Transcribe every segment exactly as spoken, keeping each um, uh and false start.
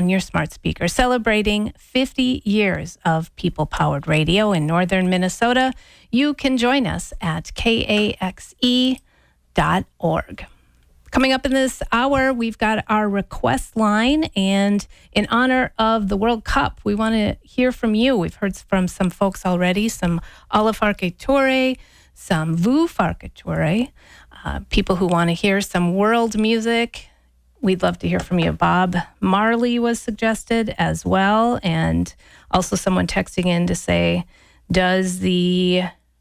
on your smart speaker, celebrating fifty years of people-powered radio in northern Minnesota. You can join us at K A X E dot org. Coming up in this hour, we've got our request line, and in honor of the World Cup, we want to hear from you. We've heard from some folks already, some Alla Farkature, some Vu Farkature, uh, people who want to hear some world music. We'd love to hear from you. Bob Marley was suggested as well, and also someone texting in to say, does the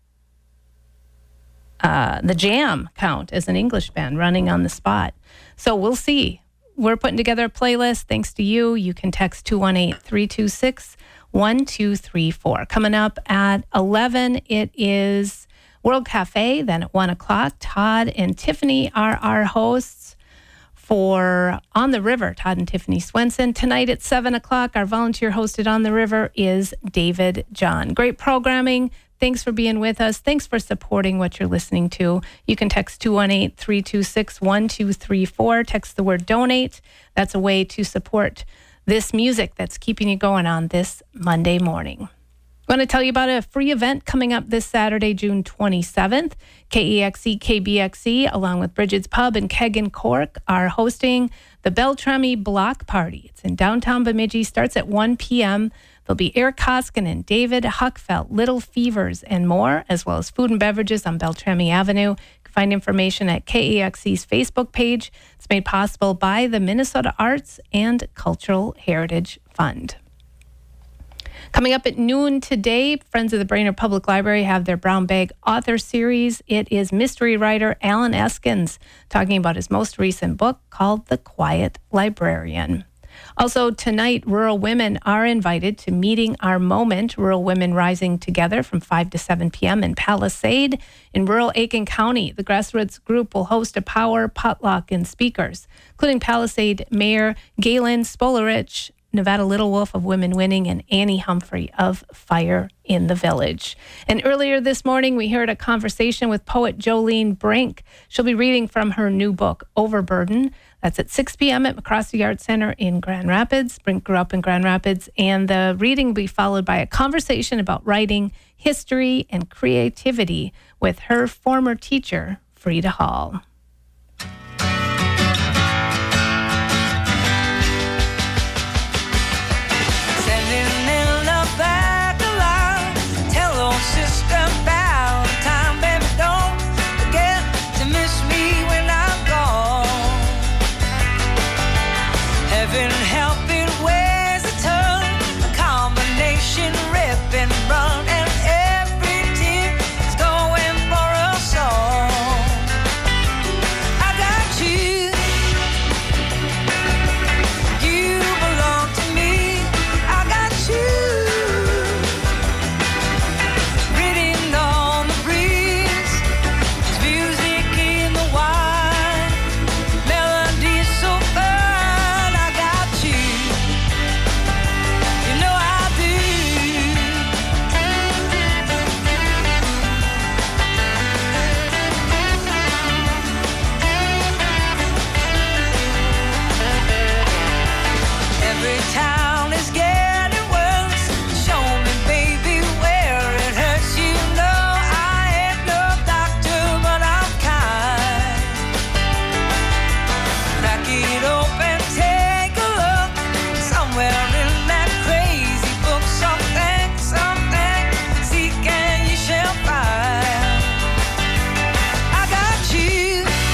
Uh, the Jam count as an English band running on the spot? So we'll see. We're putting together a playlist thanks to you. You can text two one eight, three two six, one two three four. Coming up at eleven, it is World Cafe. Then at one o'clock, Todd and Tiffany are our hosts for On the River, Todd and Tiffany Swenson. Tonight at seven o'clock, our volunteer hosted On the River is David John. Great programming. Thanks for being with us. Thanks for supporting what you're listening to. You can text two one eight, three two six, one two three four. Text the word donate. That's a way to support this music that's keeping you going on this Monday morning. I want to tell you about a free event coming up this Saturday, June twenty-seventh. K E X E, K B X E, along with Bridget's Pub and Keg and Cork, are hosting the Beltrami Block Party. It's in downtown Bemidji, starts at one p.m. There'll be Eric Koskinen, David Huckfeld, Little Fevers, and more, as well as food and beverages on Beltrami Avenue. You can find information at K E X E's Facebook page. It's made possible by the Minnesota Arts and Cultural Heritage Fund. Coming up at noon today, Friends of the Brainerd Public Library have their Brown Bag Author Series. It is mystery writer Alan Eskins talking about his most recent book called The Quiet Librarian. Also tonight, rural women are invited to Meeting Our Moment, Rural Women Rising Together from five to seven p.m. in Palisade. In rural Aiken County, the grassroots group will host a power potluck and speakers, including Palisade Mayor Galen Spolarich, Nevada Little Wolf of Women Winning, and Annie Humphrey of Fire in the Village. And earlier this morning, we heard a conversation with poet Jolene Brink. She'll be reading from her new book, Overburden. That's at six p.m. at McCroskey Art Center in Grand Rapids. Brink grew up in Grand Rapids, and the reading will be followed by a conversation about writing, history, and creativity with her former teacher, Frida Hall.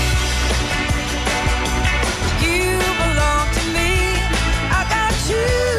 You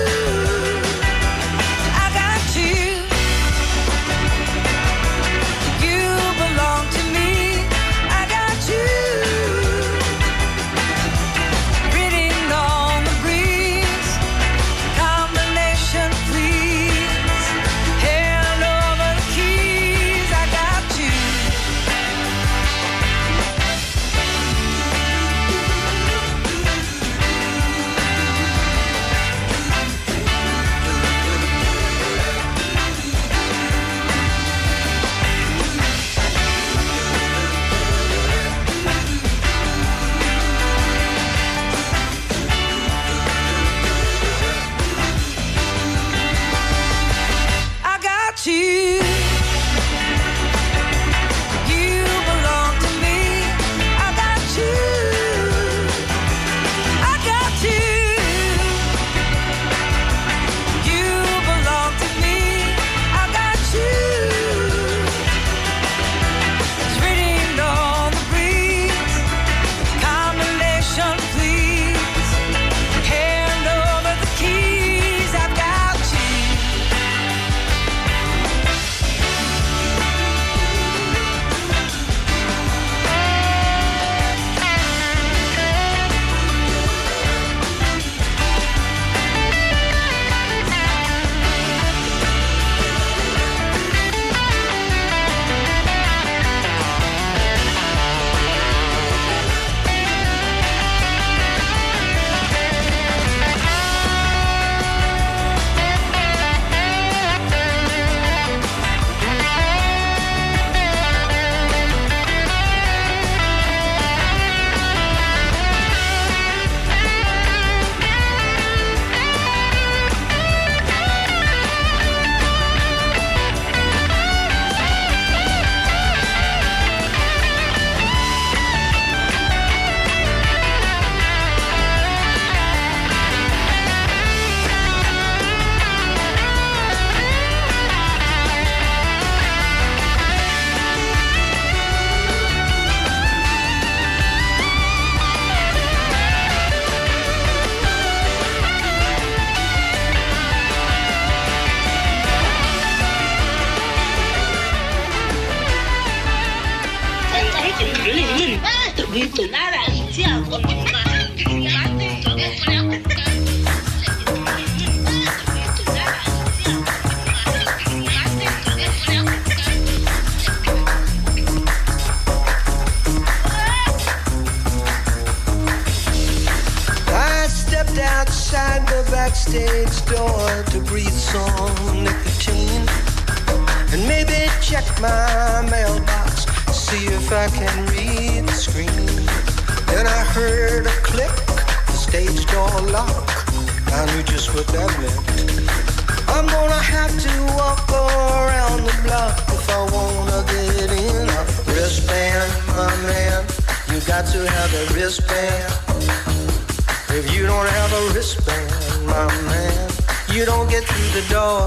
Outside the backstage door to breathe some nicotine and maybe check my mailbox, see if I can read the screen. Then I heard a click, the stage door lock. I knew just what that meant. I'm gonna have to walk around the block if I wanna get in. A wristband, my man, you got to have a wristband. If you don't have a wristband, my man, you don't get through the door.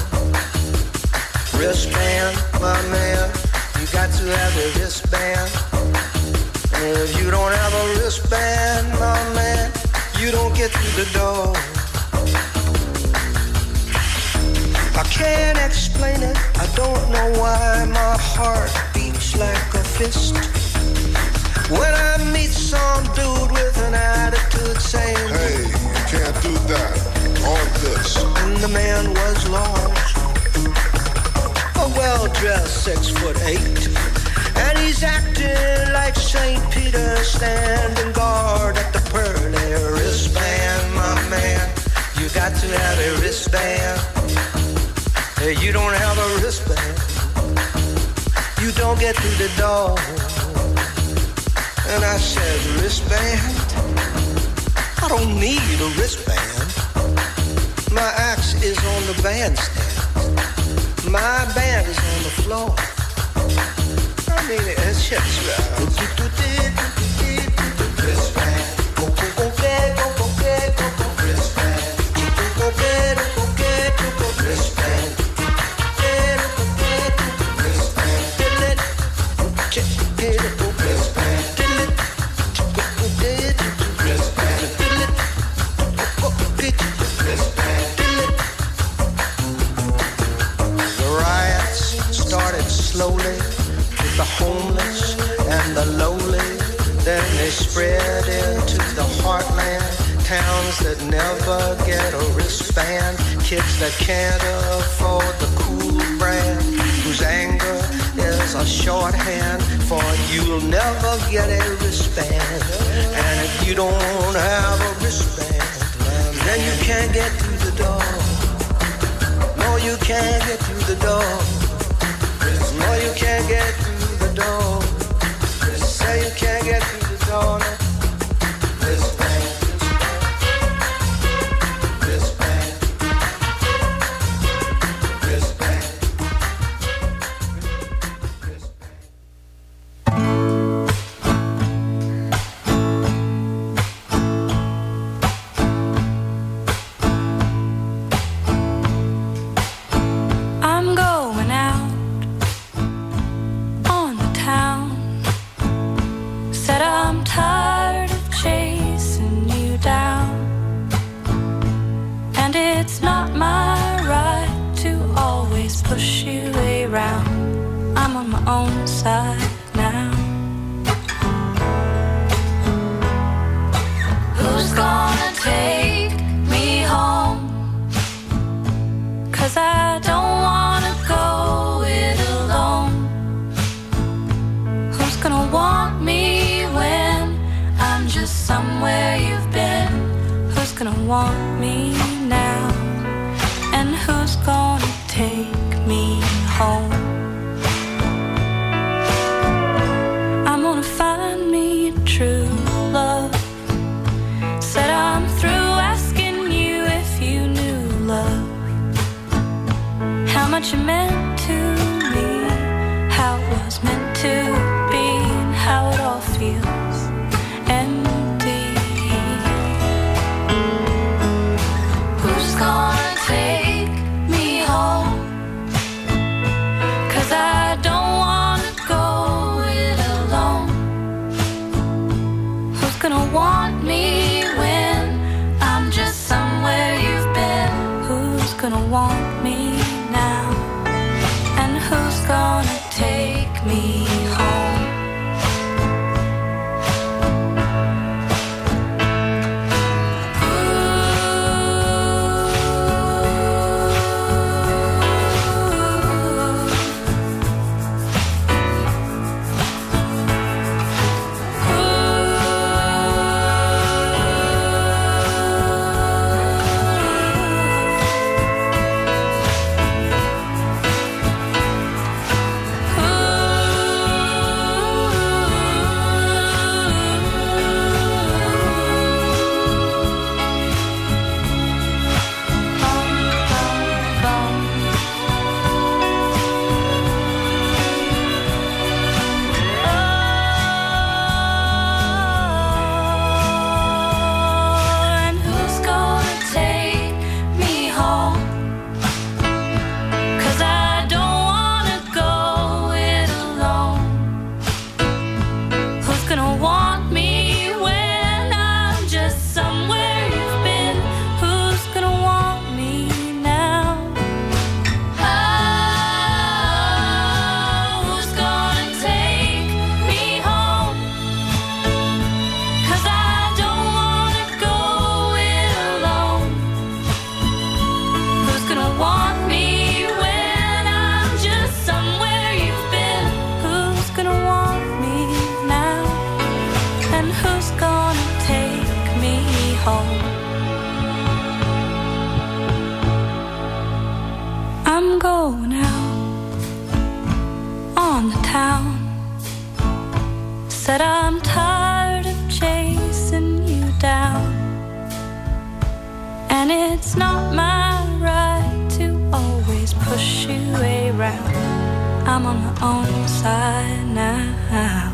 Wristband, my man, you got to have a wristband. If you don't have a wristband, my man, you don't get through the door. I can't explain it, I don't know why my heart beats like a fist when I meet some dude with an attitude saying, hey, you can't do that, on this. And the man was large, a well-dressed six foot eight, and he's acting like Saint Peter standing guard at the pearly wristband, my man. You got to have a wristband. If you don't have a wristband, you don't get through the door. And I said, wristband? I don't need a wristband. My axe is on the bandstand. My band is on the floor. I mean, it's just right. Wristband. Go, go, go, get, go, go, get, go, go, wristband. Go, get, go, get, go, go, wristband. Get, go, get, go, wristband. Get it, get it, go, wristband. Slowly with the homeless and the lowly, then they spread into the heartland, towns that never get a wristband, kids that can't afford the cool brand, whose anger is a shorthand for you'll never get a wristband. And if you don't have a wristband, then you can't get through the door. No, you can't get through the door. No, you can't get through the door. Say you can't get through the door. Wristband, wristband, wristband, I'm going out on the town. Said I'm tired of chasing you down, and it's not my right to always push you around. I'm on my own side now. Who's gonna take me home? 'Cause I don't wanna go it alone. Who's gonna want me when I'm just somewhere you've been? Who's gonna want me now? And who's gonna take me home? I'm gonna find me a true love. Said I'm through asking you if you knew love, how much it meant to me, how it was meant to be, and how it all feels empty. Who's gonna take me home? 'Cause I don't wanna go it alone. Who's gonna want me when I'm just somewhere you've been? Who's gonna want me now? And who's gonna take me home? it's not my right to always push you around. I'm on my own side now.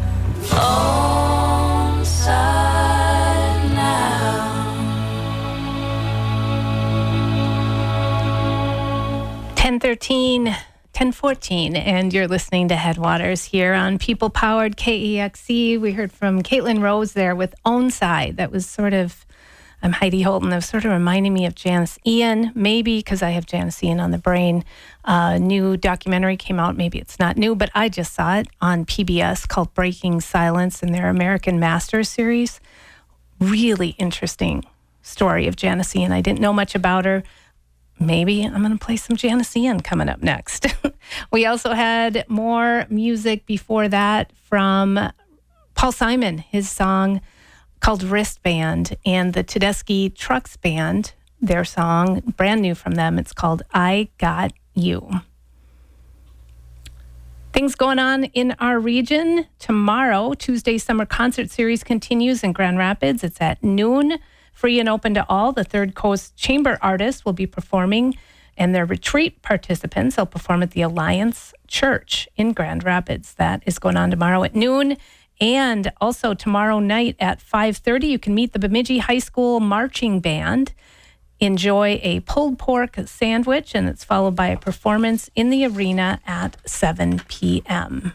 Own side now. ten thirteen, ten fourteen, and you're listening to Headwaters here on People Powered K E X E. We heard from Caitlin Rose there with Own Side. That was sort of, I'm Heidi Holton. That was sort of reminding me of Janice Ian, maybe because I have Janice Ian on the brain. A uh, new documentary came out. Maybe it's not new, but I just saw it on P B S called Breaking Silence in their American Masters series. Really interesting story of Janice Ian. I didn't know much about her. Maybe I'm going to play some Janice Ian coming up next. We also had more music before that from Paul Simon, his song called Wristband, and the Tedeschi Trucks Band, their song, brand new from them. It's called I Got You. Things going on in our region. Tomorrow, Tuesday Summer Concert Series continues in Grand Rapids. It's at noon. Free and open to all. The Third Coast Chamber artists will be performing, and their retreat participants will perform at the Alliance Church in Grand Rapids. That is going on tomorrow at noon. And also tomorrow night at five thirty, you can meet the Bemidji High School Marching Band. Enjoy a pulled pork sandwich, and it's followed by a performance in the arena at seven p.m.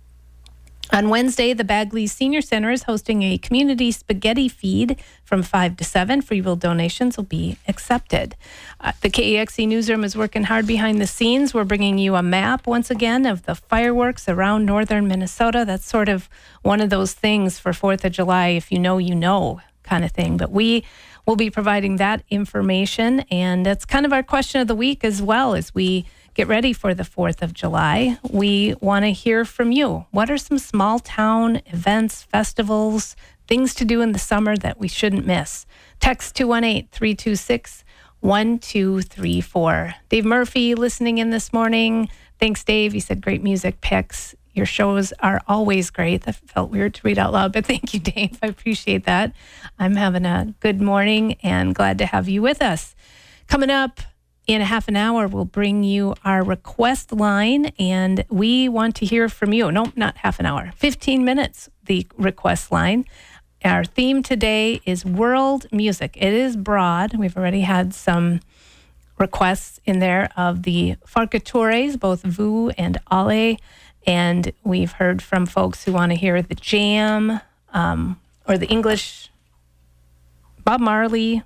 On Wednesday, the Bagley Senior Center is hosting a community spaghetti feed from five to seven. Free will donations will be accepted. Uh, the K E X E Newsroom is working hard behind the scenes. We're bringing you a map, once again, of the fireworks around northern Minnesota. That's sort of one of those things for fourth of July, if you know, you know, kind of thing. But we will be providing that information, and that's kind of our question of the week as well as we get ready for the fourth of July. We want to hear from you. What are some small town events, festivals, things to do in the summer that we shouldn't miss? Text two one eight, three two six, one two three four. Dave Murphy listening in this morning. Thanks, Dave. He said great music picks. Your shows are always great. That felt weird to read out loud, but thank you, Dave. I appreciate that. I'm having a good morning and glad to have you with us. Coming up, in a half an hour, we'll bring you our request line, and we want to hear from you. No, not half an hour, fifteen minutes, the request line. Our theme today is world music. It is broad. We've already had some requests in there of the Farcatures, both Vu and Ale, and we've heard from folks who want to hear the Jam, um, or the English, Bob Marley,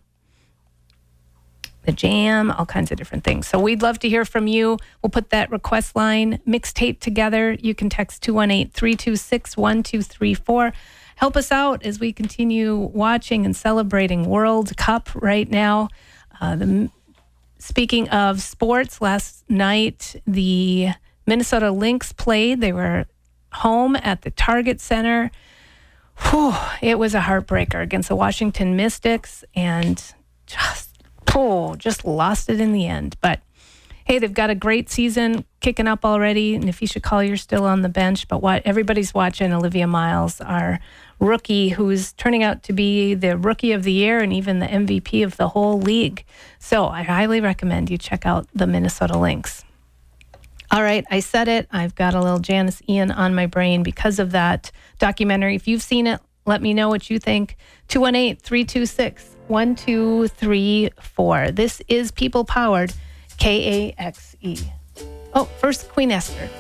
the Jam, all kinds of different things. So we'd love to hear from you. We'll put that request line mixtape together. You can text two one eight, three two six, one two three four. Help us out as we continue watching and celebrating World Cup right now. Uh, the, speaking of sports, last night the Minnesota Lynx played. They were home at the Target Center. Whew, it was a heartbreaker against the Washington Mystics, and just Oh, just lost it in the end. But hey, they've got a great season kicking up already. And if you should call, you're still on the bench. But what everybody's watching Olivia Miles, our rookie, who's turning out to be the rookie of the year and even the M V P of the whole league. So I highly recommend you check out the Minnesota Lynx. All right, I said it. I've got a little Janice Ian on my brain because of that documentary. If you've seen it, let me know what you think. two one eight, three two six, one two three four. This is People Powered K A X E. Oh, first Queen Esther.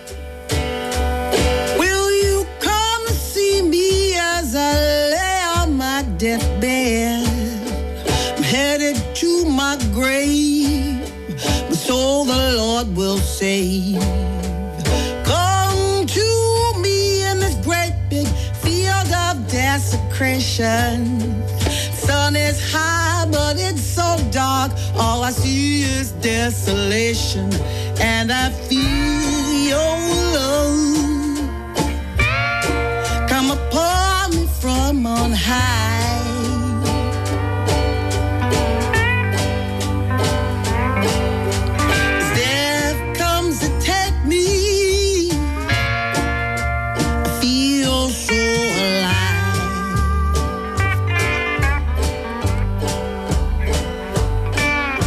Will you come see me as I lay on my deathbed? I'm headed to my grave, but so the Lord will save. Come to me in this great big field of desecration. Sun is high, but it's so dark. All I see is desolation, and I feel your love come upon me from on high. As death comes to take me, I feel so alive.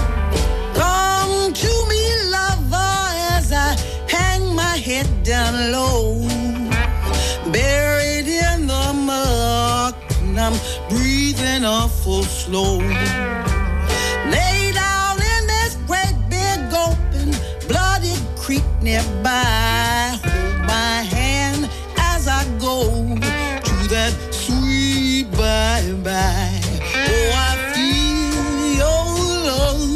slow. Lay down in this great big open bloody creek nearby. Hold my hand as I go to that sweet bye-bye. Oh, I feel your love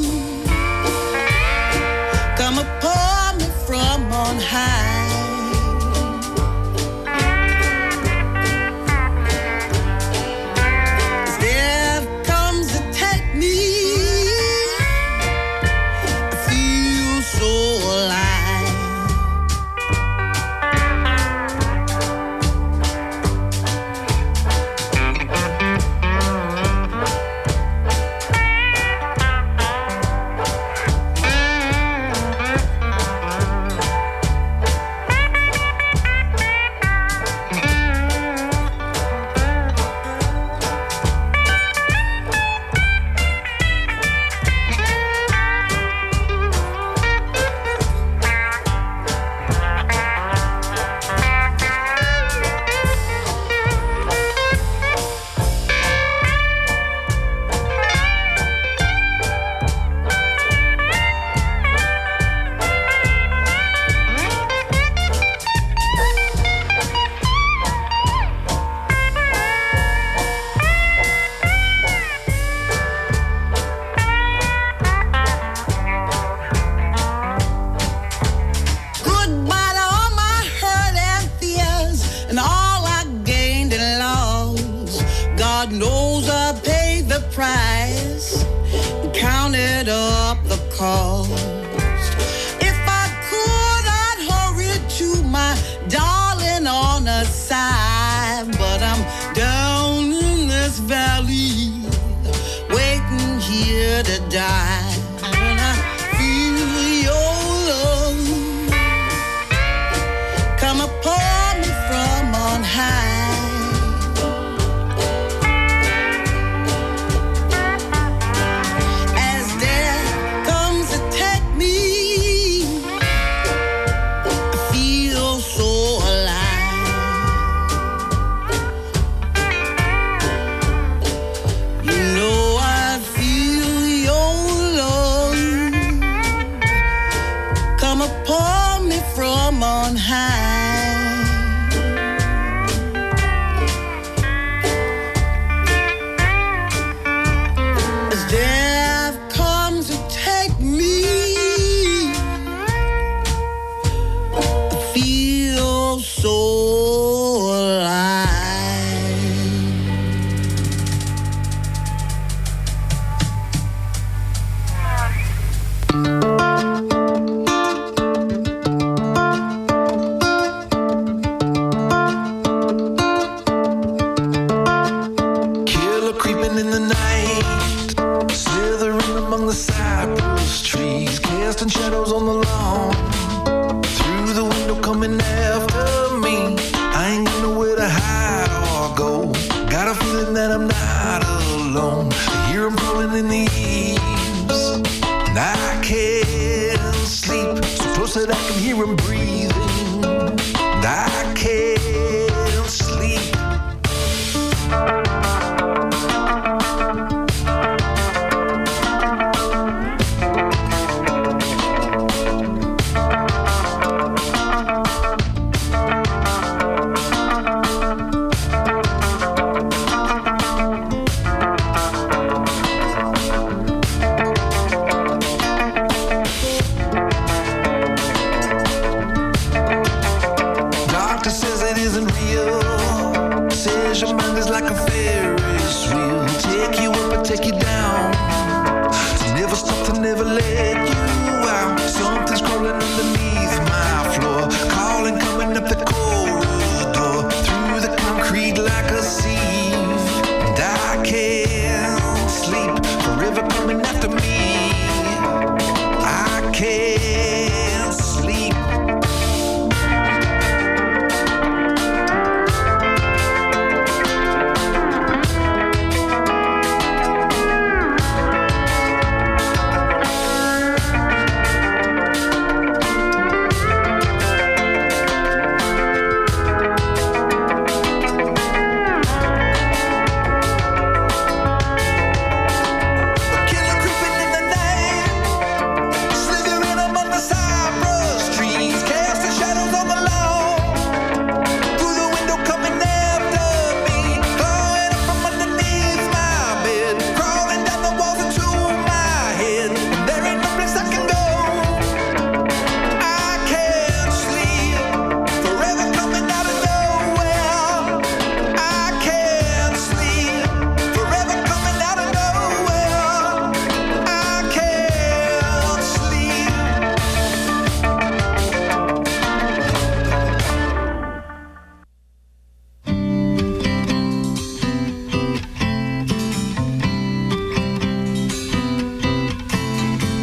come upon me from on high.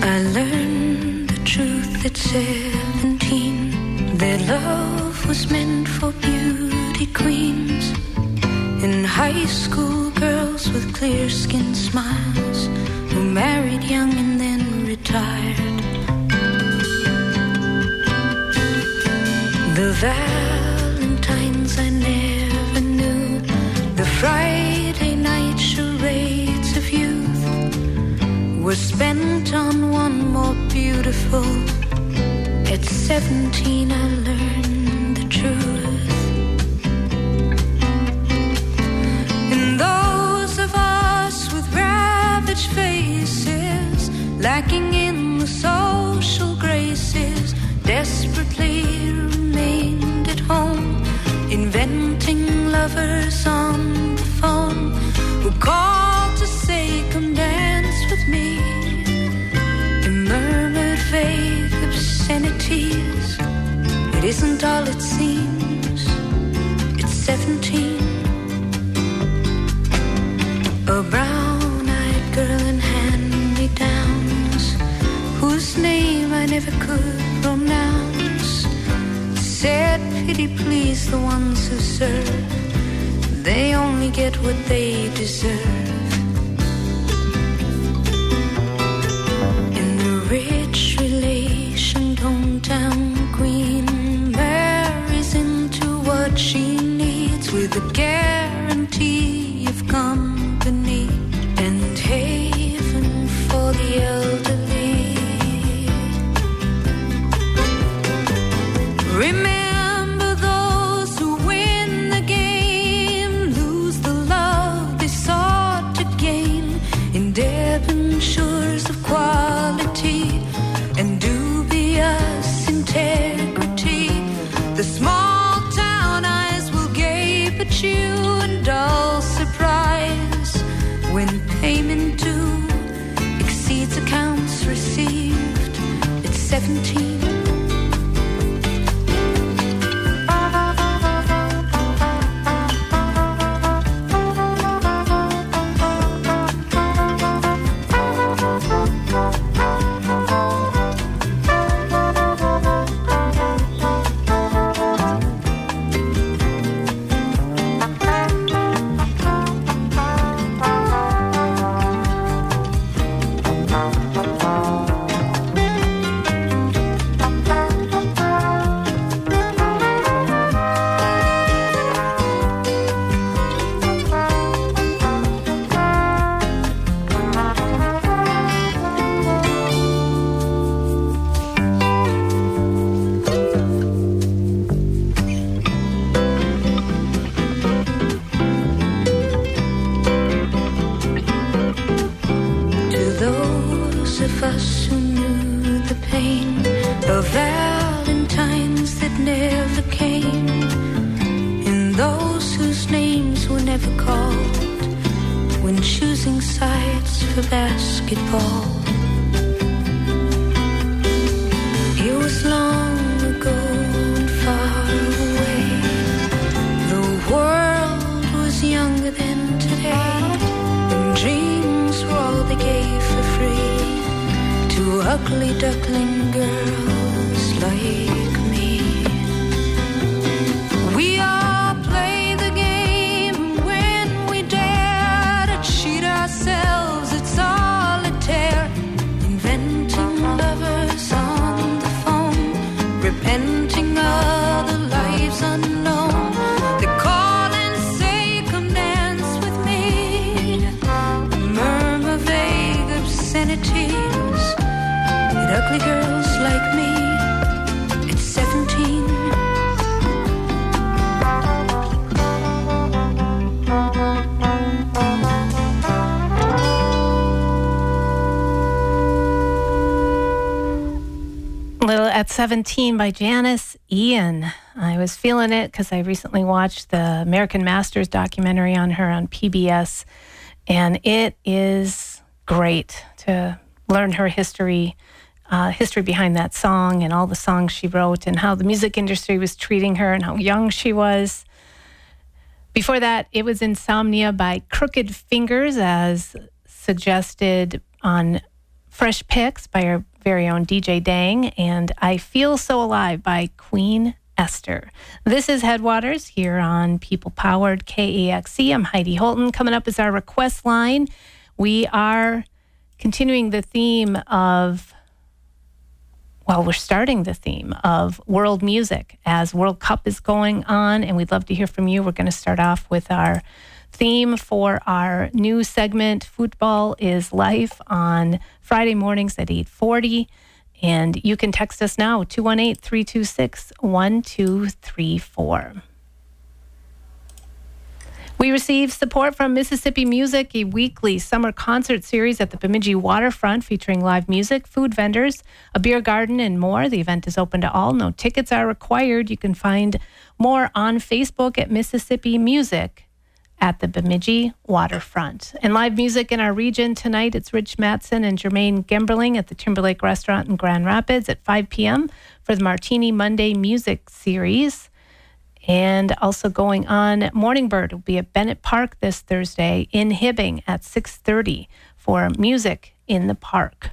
I learned the truth at seventeen, that love was meant for beauty queens. In high school, girls with clear skin smiles who married young and then retired. The Valentines I never knew, the Friday night charades of youth, were spent on one more beautiful. At seventeen I learned the truth. And those of us with ravaged faces, lacking in the social graces, desperately remained at home, inventing lovers on the phone, who called to say, come dance with me, and murmured vague obscenities. It isn't all it seems, it's seventeen. A brown-eyed girl in hand-me-downs, whose name I never could pronounce, said, pity please the ones who serve, they only get what they deserve. And the rich relation hometown queen marries into what she needs, with a guarantee of company and haven for the elderly. Remember those who win the game, lose the love they sought to gain, in debentures of quality and dubious integrity. The small town eyes will gape at you in dull surprise when payment due exceeds accounts received. It's seventeen. ugly duckling girls like me. We all play the game when we dare to cheat ourselves at solitaire, inventing lovers on the phone, repenting of the lives unknown. They call and say, come dance with me, murmur vague obscenities. Ugly girls like me, it's seventeen. Little at seventeen by Janis Ian. I was feeling it because I recently watched the American Masters documentary on her on P B S, and it is great to learn her history. Uh, history behind that song and all the songs she wrote and how the music industry was treating her and how young she was. Before that, it was Insomnia by Crooked Fingers, as suggested on Fresh Picks by our very own D J Dang, and I Feel So Alive by Queen Esther. This is Headwaters here on People Powered K A X E. I'm Heidi Holton. Coming up is our request line. We are continuing the theme of, well, we're starting the theme of world music as World Cup is going on, and we'd love to hear from you. We're going to start off with our theme for our new segment, Football is Life, on Friday mornings at eight forty. And you can text us now, two one eight, three two six, one two three four. We receive support from Mississippi Music, a weekly summer concert series at the Bemidji Waterfront featuring live music, food vendors, a beer garden, and more. The event is open to all. No tickets are required. You can find more on Facebook at Mississippi Music at the Bemidji Waterfront. And live music in our region tonight, it's Rich Mattson and Jermaine Gemberling at the Timberlake Restaurant in Grand Rapids at five p.m. for the Martini Monday Music Series. And also going on, Morning Bird will be at Bennett Park this Thursday in Hibbing at six thirty for Music in the Park.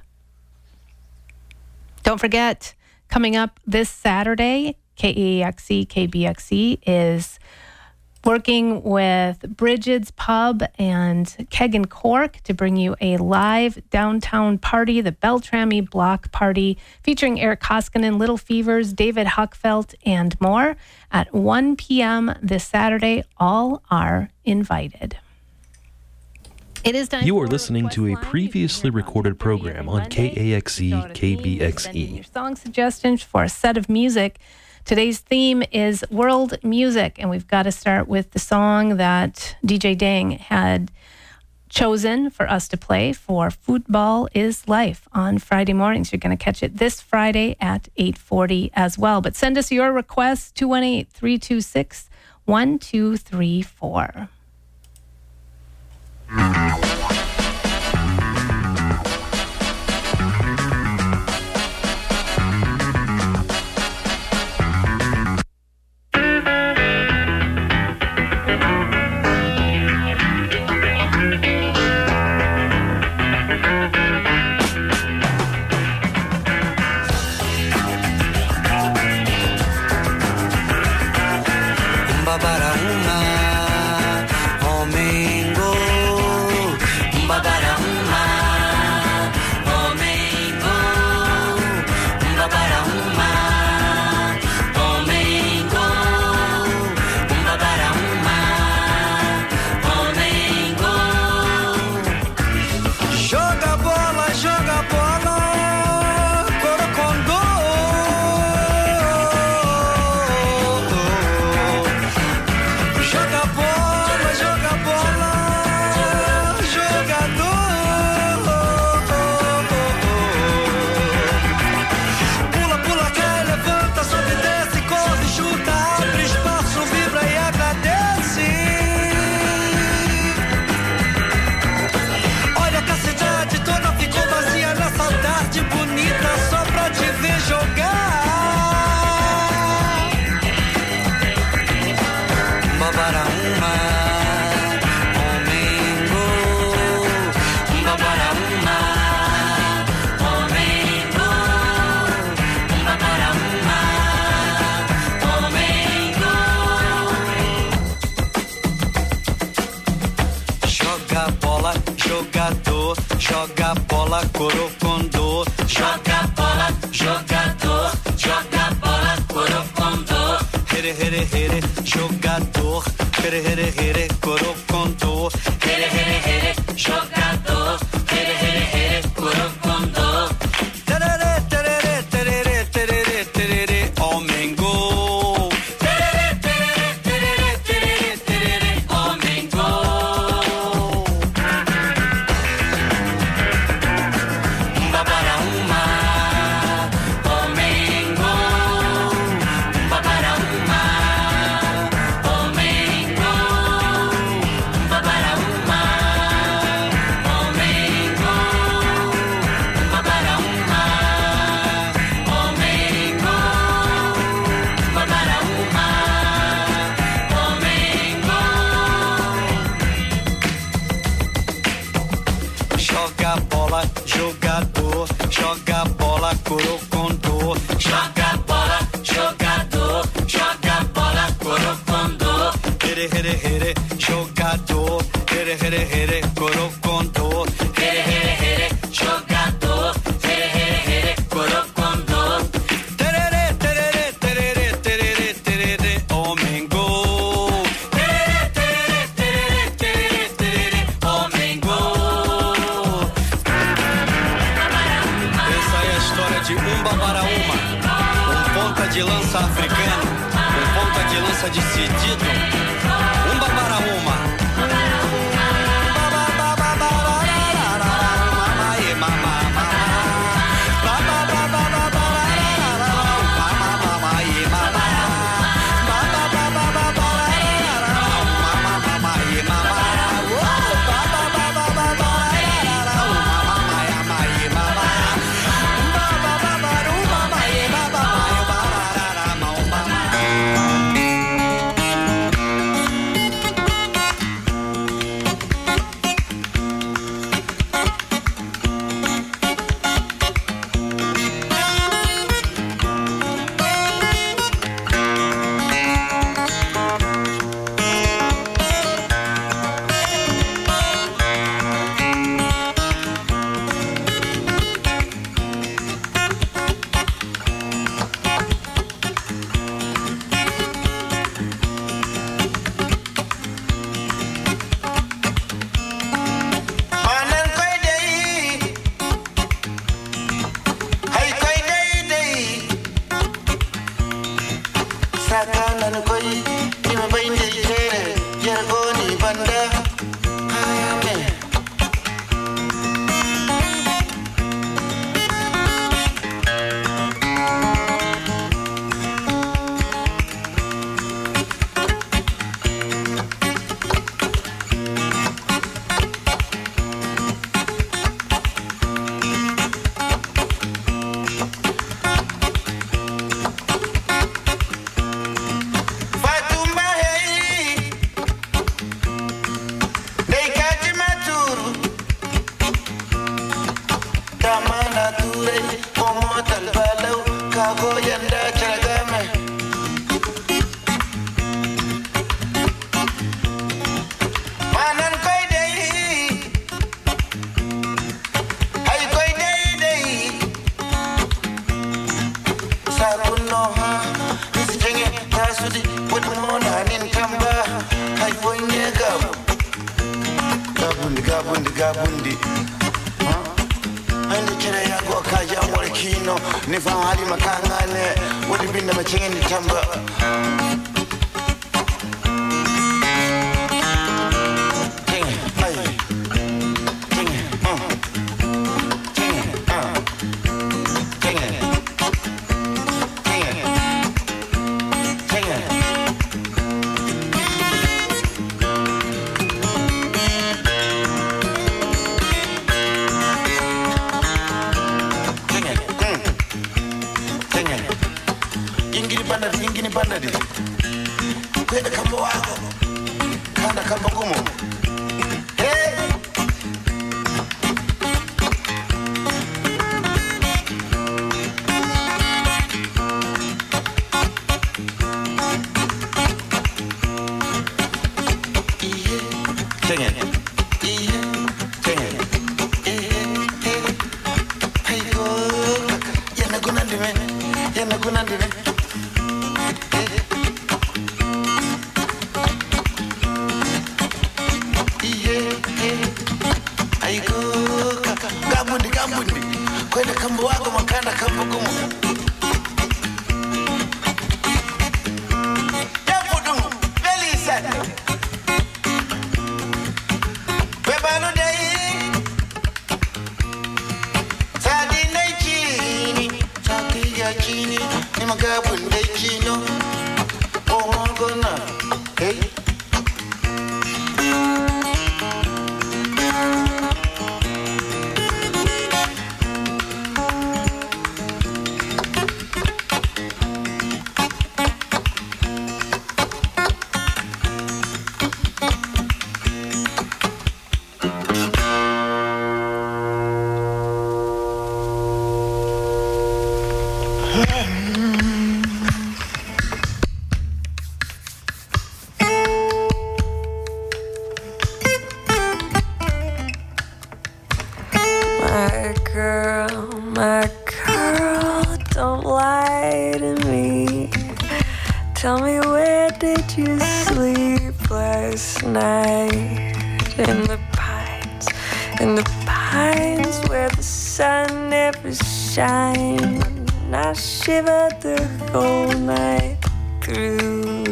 Don't forget, coming up this Saturday, K A X E, K B X E is working with Bridget's Pub and Keg and Cork to bring you a live downtown party, the Beltrami Block Party, featuring Eric Koskinen, Little Fevers, David Huckfelt, and more at one p.m. this Saturday. All are invited. It is time. You are listening to a previously recorded program on K A X E, K B X E. Your song suggestions for a set of music. Today's theme is world music, and we've got to start with the song that D J Dang had chosen for us to play for Football is Life on Friday mornings. You're going to catch it this Friday at eight forty as well. But send us your requests, two one eight, three two six, one two three four. Joga bola, corocondô. Joga bola, jogador. Joga bola, corocondô. Here, here, here, jogador. Here, here, here, corocondô. Here, here, here, jogador. Here, here, here, corocondô. Tererê, tererê, tererê, tererê, tererê, homem gol. Tererê, tererê, tererê, tererê, tererê, homem gol. Babara uma, homem gol. Babara uma, homem gol. bola, corocondô. Joga bola, jogador. Joga bola, corocondô. Here, here, here, jogador. Here, here, here, corocondô. Here, here, here, jogador. Here, here, here, corocondô. Tererê, tererê, tererê, tererê, tererê, homem gol. Tererê, tererê, tererê, tererê, tererê, homem gol. Essa é a história de Umba para Uma, um ponta de lança africano, um ponta de lança decidido. Umba para Uma. girl, don't lie to me. Tell me, where did you sleep last night? In the pines, in the pines where the sun never shines. I shivered the whole night through.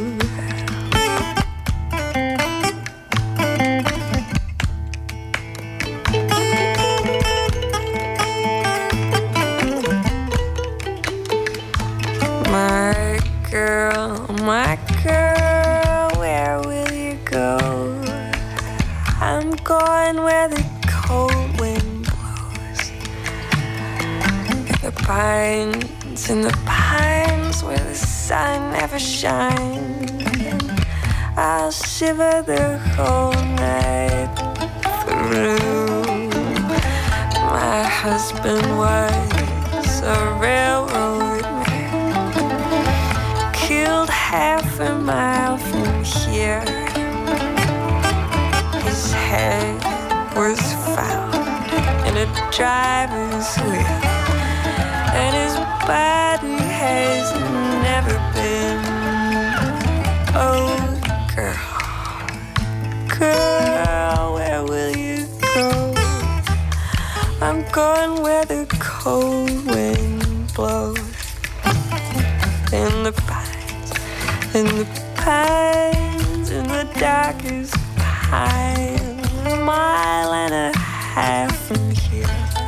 My girl, my girl, where will you go? I'm going where the cold wind blows. In the pines, in the pines where the sun never shines. I'll shiver the whole night through. My husband was a railroad man, killed half a mile from here. His head was found in a driver's wheel, and his body has never been. Oh, girl, girl, where will you go? I'm going where the cold wind blows. In the pines, in the pines, in the darkest pines, a mile and a half from here.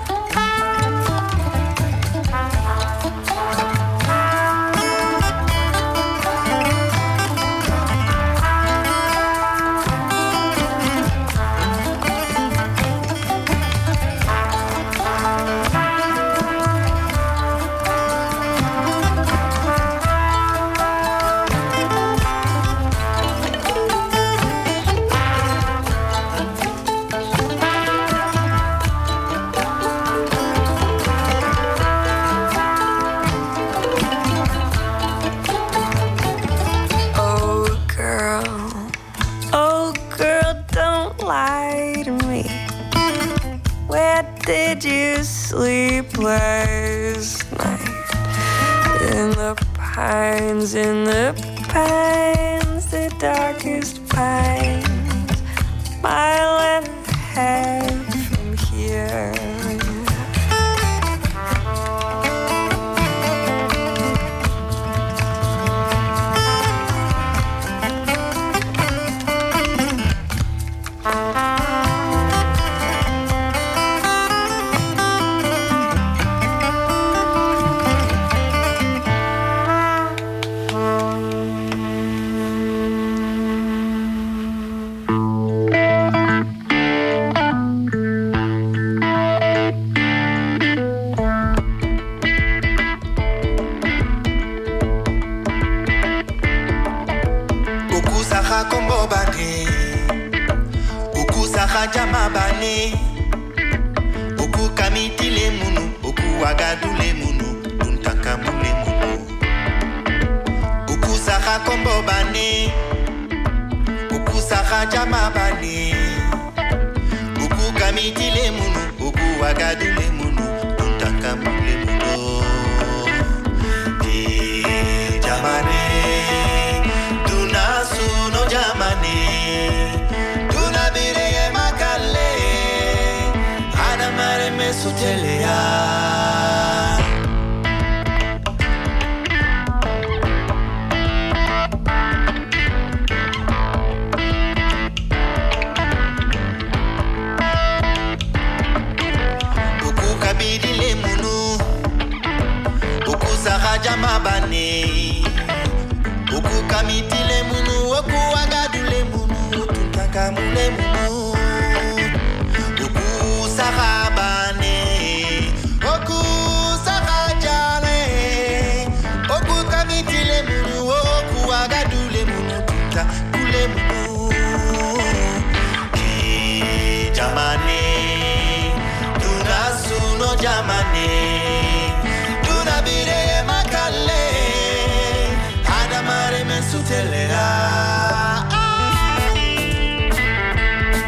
Did you sleep last night? In the pines, in the pines, the darkest pines, mile and a half from here. Jama bane oku kamiti le munu oku wagadu le munu tuntaka mule munu oku saka kombo bane oku saka jama bane oku kamiti le munu oku wagadu le munu tuntaka mule munu e jamane tunasu no jamane Sutelea Oku kabidi le munu Oku saha jama bane Oku kamiti le munu Oku wagadu le munu Tuntaka mule munu Oku saha bane Oku saha jale Oku kamiti le munu Oku wagadu le munu Tunta kule munu Ki jamane Tunasu no jamane Tunabire makale Adamare men sutelera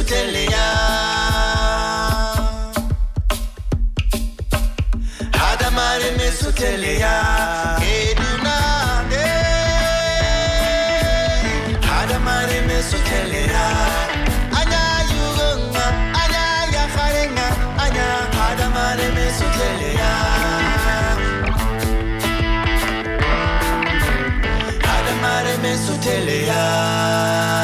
mesutelia Adamare mesutelia Edunade Adamare mesutelia Anya yugunga Anya yakharenga Anya Adamare mesutelia Adamare mesutelia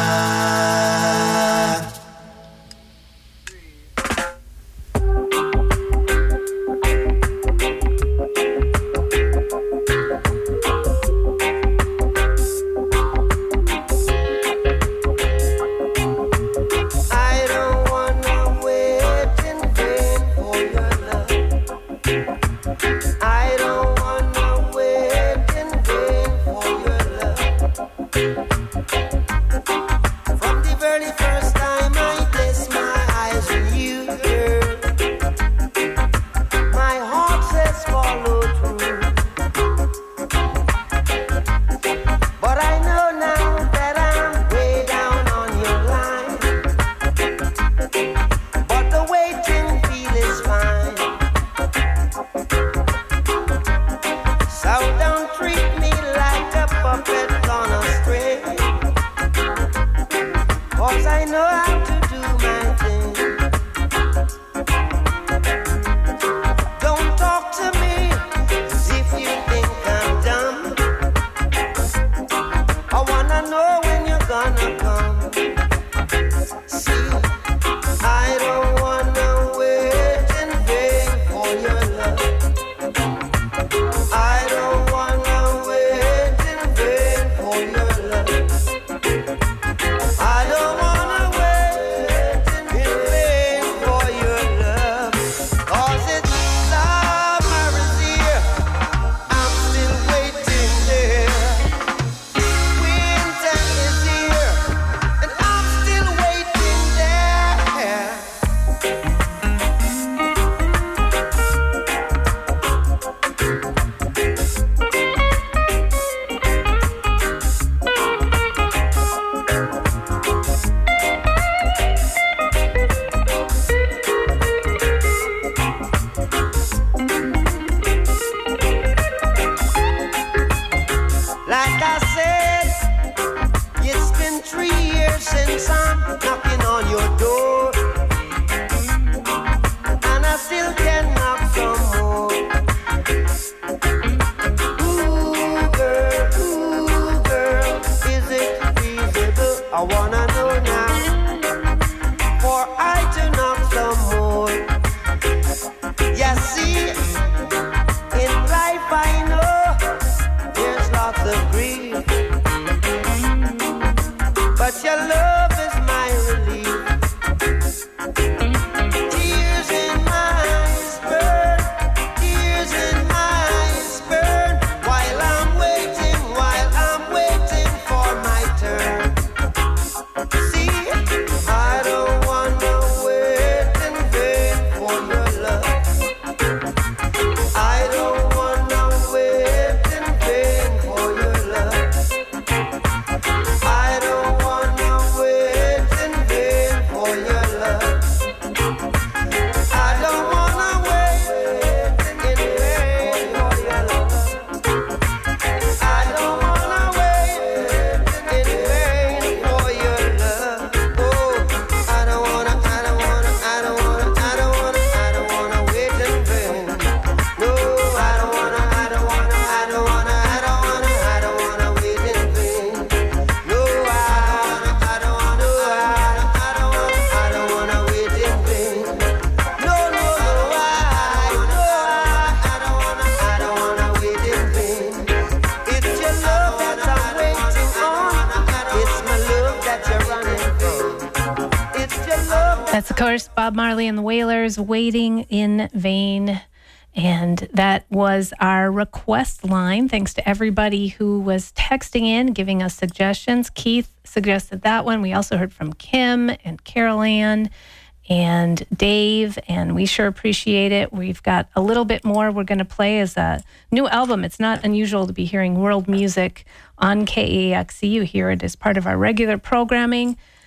That's, of course, Bob Marley and the Wailers, Waiting in Vain. And that was our request line. Thanks to everybody who was texting in, giving us suggestions. Keith suggested that one. We also heard from Kim and Carol Ann and Dave, and we sure appreciate it. We've got a little bit more we're going to play as a new album. It's not unusual to be hearing world music on K A X E. You hear it as part of our regular programming.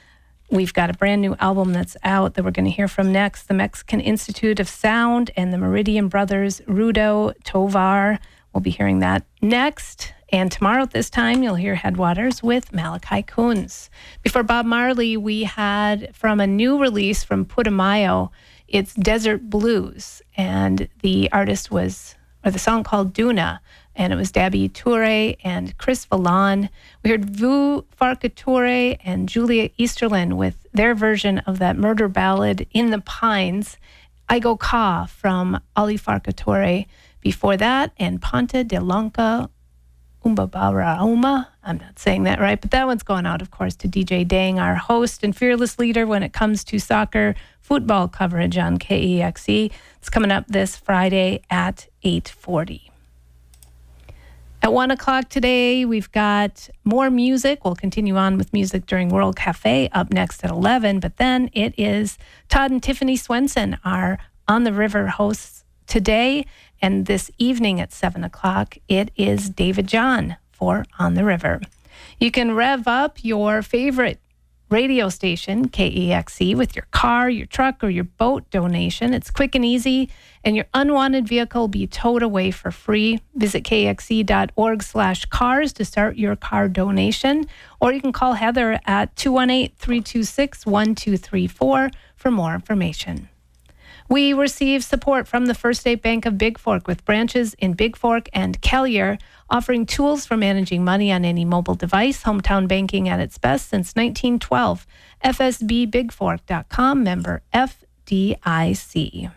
we've got a brand new album that's out that we're going to hear from next. The Mexican Institute of Sound and the Meridian Brothers, Rudo Tovar. We'll be hearing that next. And tomorrow at this time, you'll hear Headwaters with Malachi Coons. Before Bob Marley, we had from a new release from Putumayo, it's Desert Blues. And the artist was, or the song called Duna. And it was Dabi Toure and Chris Vallon. We heard Vu Farka and Julia Easterlin with their version of that murder ballad In the Pines, Aigo Ka from Ali Farka. Before that, and Ponte de Lonca Umbabarauma. I'm not saying that right, but that one's going out, of course, to D J Dang, our host and fearless leader when it comes to soccer football coverage on K E X E. It's coming up this Friday at eight forty. At one o'clock today, we've got more music. We'll continue on with music during World Cafe up next at eleven. But then it is Todd and Tiffany Swenson, our On the River hosts today. And this evening at seven o'clock, it is David John for On the River. You can rev up your favorite radio station, K E X E, with your car, your truck, or your boat donation. It's quick and easy, and your unwanted vehicle will be towed away for free. Visit kxe.org slash cars to start your car donation, or you can call Heather at two one eight, three two six, one two three four for more information. We receive support from the First State Bank of Big Fork with branches in Big Fork and Kelliher, offering tools for managing money on any mobile device. Hometown banking at its best since nineteen twelve. F S B big fork dot com, member F D I C.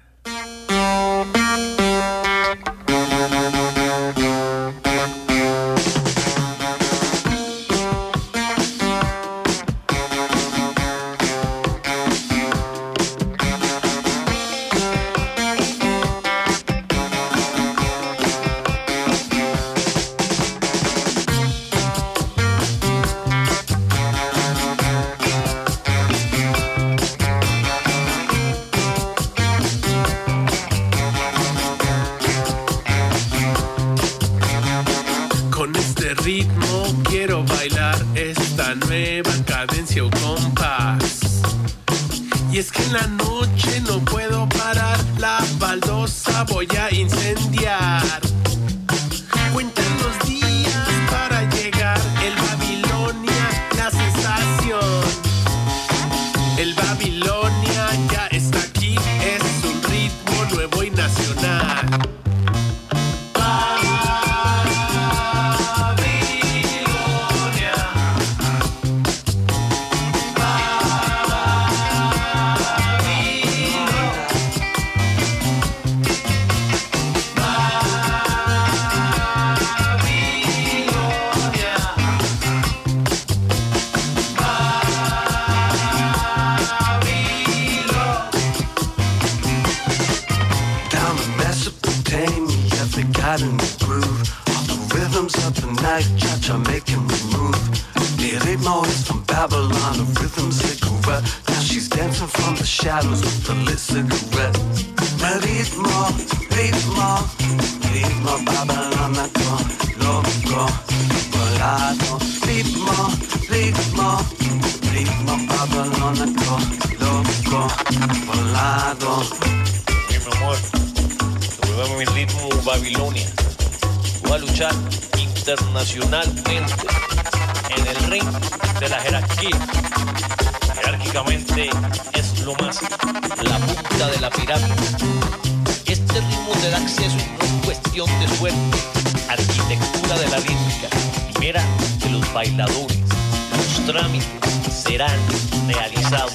Cadencia o compás. Y es que en la noche no puedo parar, la baldosa voy a incendiar. Cuentan los días para llegar, el Babilonia, la sensación. El Babilonia ya está aquí, es un ritmo nuevo y nacional. In the groove, all the rhythms of the night, cha-cha making me move. The ritmo is from Babylon, the rhythms that grew up. Now she's dancing from the shadows with the lit cigarette. The ritmo, ritmo, ritmo, Babylon, loco, volado. Ritmo, ritmo, ritmo, Babylon, loco, volado. Sí, mi amor. Mi ritmo Babilonia. Voy a luchar internacionalmente en el ring de la jerarquía. Jerárquicamente es lo más, la punta de la pirámide. Este ritmo te da acceso y no es cuestión de suerte. Arquitectura de la rítmica. Y mira que los bailadores, los trámites serán realizados.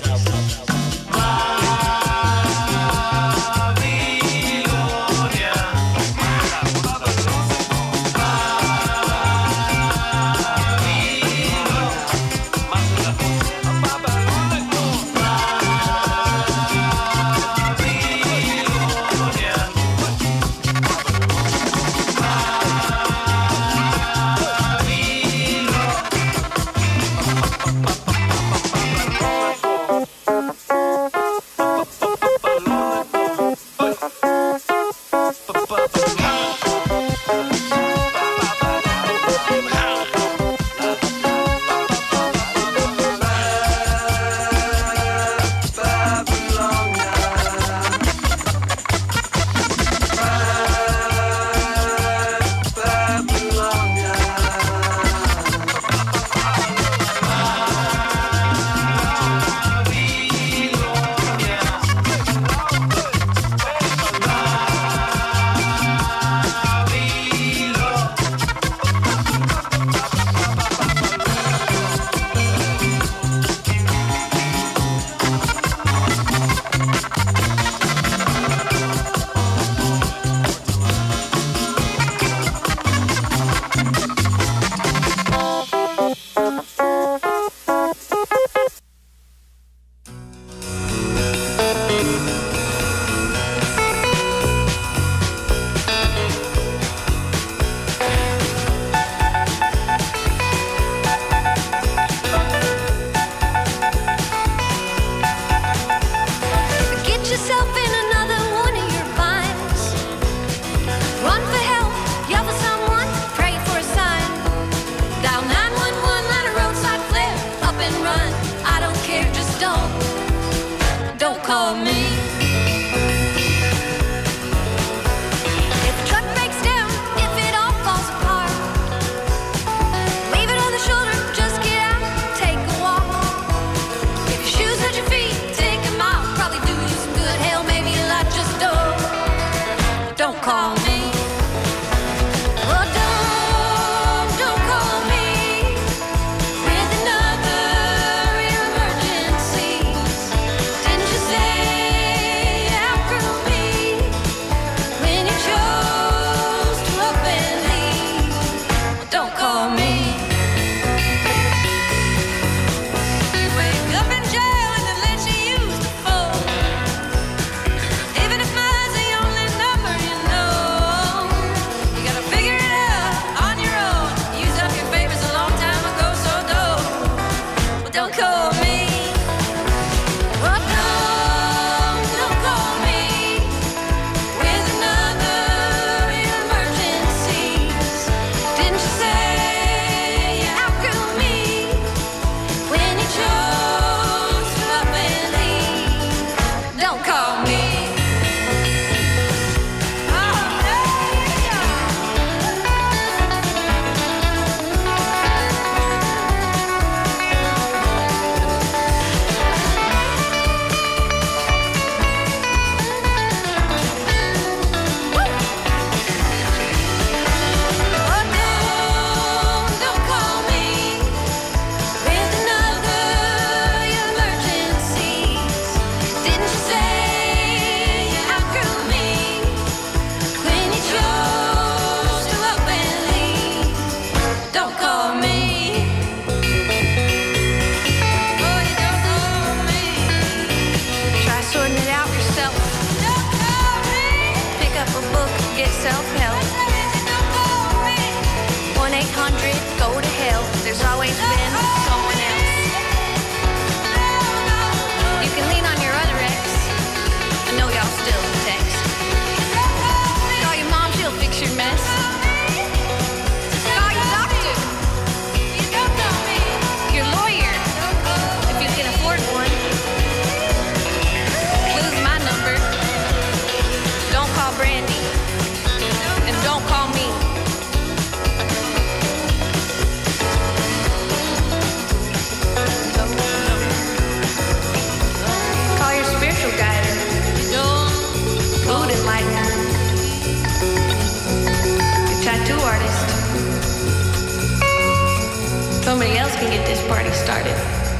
somebody else can get this party started.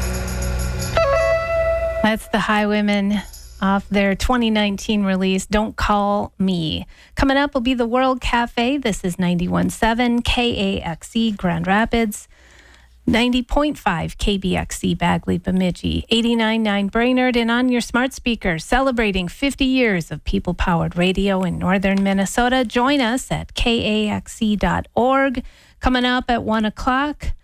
That's the Highwomen off their twenty nineteen release, Don't Call Me. Coming up will be the World Cafe. This is ninety-one point seven K A X E Grand Rapids, ninety point five K B X C Bagley Bemidji, eighty-nine point nine Brainerd, and on your smart speaker, celebrating fifty years of people-powered radio in northern Minnesota. Join us at K A X E dot org. Coming up at one o'clock,